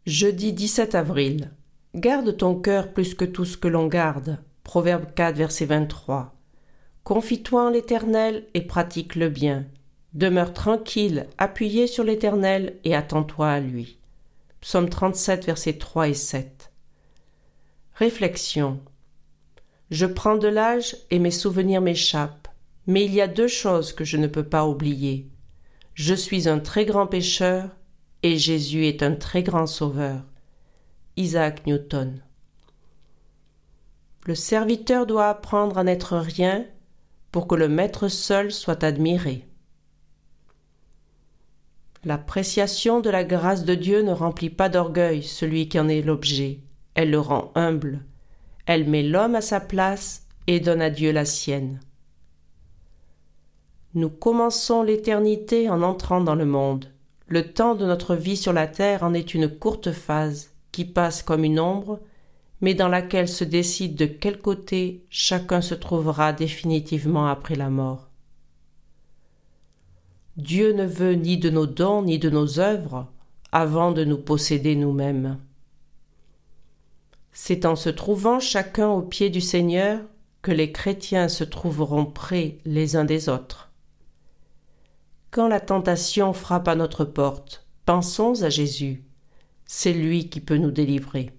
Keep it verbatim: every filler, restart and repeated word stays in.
Jeudi dix-sept avril. Garde ton cœur plus que tout ce que l'on garde. Proverbe quatre, verset vingt-trois. Confie-toi en l'Éternel et pratique le bien. Demeure tranquille, appuyé sur l'Éternel et attends-toi à lui. Psaume trente-sept, versets trois et sept. Réflexion. Je prends de l'âge et mes souvenirs m'échappent, mais il y a deux choses que je ne peux pas oublier. Je suis un très grand pécheur et Jésus est un très grand sauveur. Isaac Newton. Le serviteur doit apprendre à n'être rien pour que le maître seul soit admiré. L'appréciation de la grâce de Dieu ne remplit pas d'orgueil celui qui en est l'objet. Elle le rend humble. Elle met l'homme à sa place et donne à Dieu la sienne. Nous commençons l'éternité en entrant dans le monde. Le temps de notre vie sur la terre en est une courte phase qui passe comme une ombre, mais dans laquelle se décide de quel côté chacun se trouvera définitivement après la mort. Dieu ne veut ni de nos dons ni de nos œuvres avant de nous posséder nous-mêmes. C'est en se trouvant chacun au pied du Seigneur que les chrétiens se trouveront près les uns des autres. Quand la tentation frappe à notre porte, pensons à Jésus. C'est lui qui peut nous délivrer.